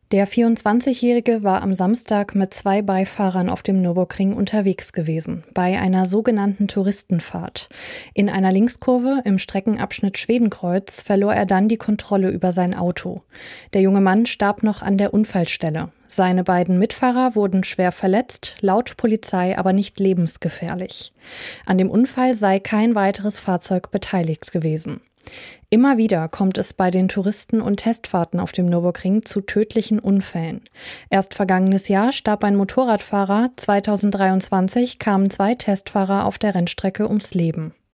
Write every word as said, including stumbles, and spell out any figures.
Der vierundzwanzigjährige war am Samstag mit zwei Beifahrern auf dem Nürburgring unterwegs gewesen, bei einer sogenannten Touristenfahrt. In einer Linkskurve im Streckenabschnitt Schwedenkreuz verlor er dann die Kontrolle über sein Auto. Der junge Mann starb noch an der Unfallstelle. Seine beiden Mitfahrer wurden schwer verletzt, laut Polizei aber nicht lebensgefährlich. An dem Unfall sei kein weiteres Fahrzeug beteiligt gewesen. Immer wieder kommt es bei den Touristen- und Testfahrten auf dem Nürburgring zu tödlichen Unfällen. Erst vergangenes Jahr starb ein Motorradfahrer, zweitausenddreiundzwanzig kamen zwei Testfahrer auf der Rennstrecke ums Leben.